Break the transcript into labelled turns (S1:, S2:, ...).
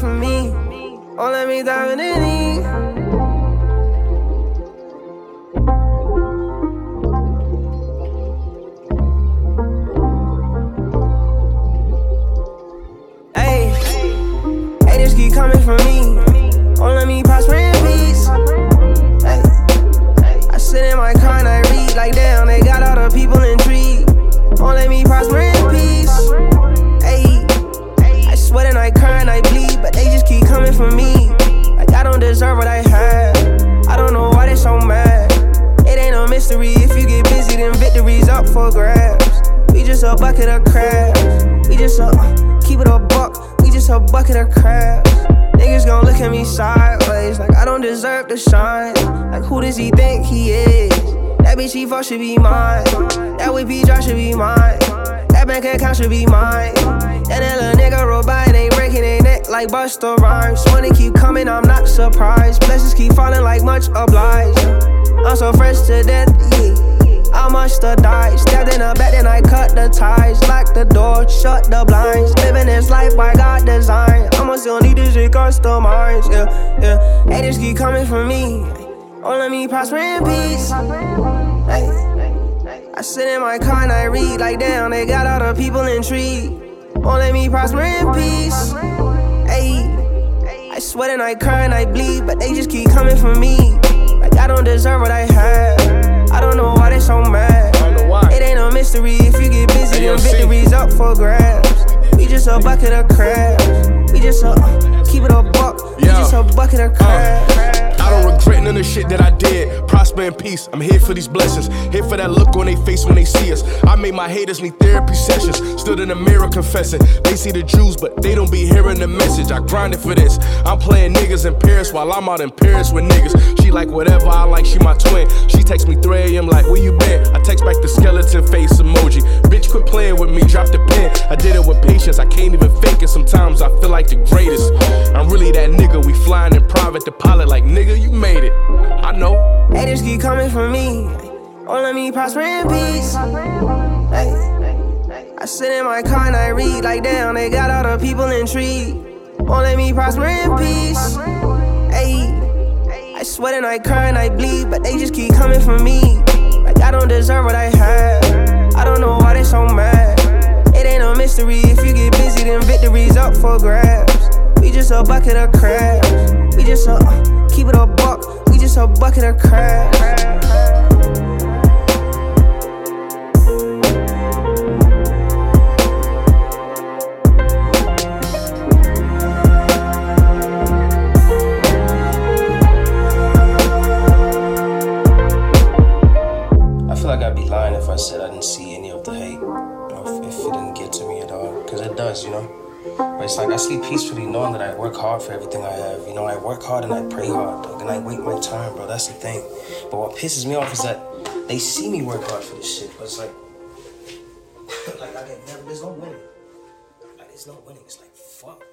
S1: from me. Won't let me dive in any. Haters keep coming from me. Won't let me prosper in peace. Ay, I sit in my car and I read like damn, they got all the people intrigued. Won't let me prosper in peace. Ay, I sweat and I cry and I bleed, but they just keep coming for me. Like I don't deserve what I have. I don't know why they so mad. It ain't no mystery. If you get busy, then victory's up for grabs. We just a bucket of crabs. We just keep it a buck. Just a bucket of crabs. Niggas gon' look at me sideways like I don't deserve to shine. Like who does he think he is? That bitch he fuck should be mine. That whip he drop should be mine. That bank account should be mine. That little nigga robot and they breaking their neck like Busta Rhymes. Money keep coming, I'm not surprised. Blessings keep falling like much obliged. I'm so fresh to death, yeah. I must have died. Stabbed in the back, then I cut the ties. Lock the door, shut the blinds. Living this life by God design. I'ma still need this shit customized. Yeah. Haters keep coming for me. Won't let me prosper in peace. Ay. I sit in my car and I read like damn, they got all the people intrigued. Won't let me prosper in peace. Ay. I sweat and I cry and I bleed, but they just keep coming for me. Like I don't deserve what I have. I don't know why they so mad. It ain't no mystery. If you get busy, then victory's up for grabs. We just a bucket of crabs. We just keep it a buck. We just a bucket of crabs.
S2: I don't regret none of the shit that I did. Prosper in peace, I'm here for these blessings. Here for that look on their face when they see us. I made my haters need therapy sessions. Stood in the mirror confessing. They see the Jews, but they don't be hearing the message. I grinded for this. I'm playing niggas in Paris while I'm out in Paris with niggas. She like whatever I like, she my twin. She texts me 3 a.m. like, where you been? I text back the skeleton face emoji. Bitch, quit playing with me, drop the pen. I did it with patience, I can't even fake it. Sometimes I feel like the greatest. I'm really that nigga, we flying in private, the pilot like, nigga, you made it. I know.
S1: Haters keep coming for me. Won't let me prosper in peace. Ay. I sit in my car and I read like damn, they got all the people intrigued. Won't let me prosper in peace. Ay. I sweat and I cry and I bleed, but they just keep coming for me. Like I don't deserve what I have. I don't know why they so mad. It ain't no mystery. If you get busy, then victory's up for grabs. We just a bucket of crabs. We just keep it a buck. We just a bucket of crabs.
S3: I feel like I'd be lying if I said I didn't see any of the hate, or if it didn't get to me at all, because it does, you know. But it's like I sleep peacefully knowing that I work hard for everything I have. You know, I work hard and I pray hard, dog, and I wait my turn, bro. That's the thing. But what pisses me off is that they see me work hard for this shit, but it's like, like I get never. There's no winning. Like there's no winning. It's like fuck.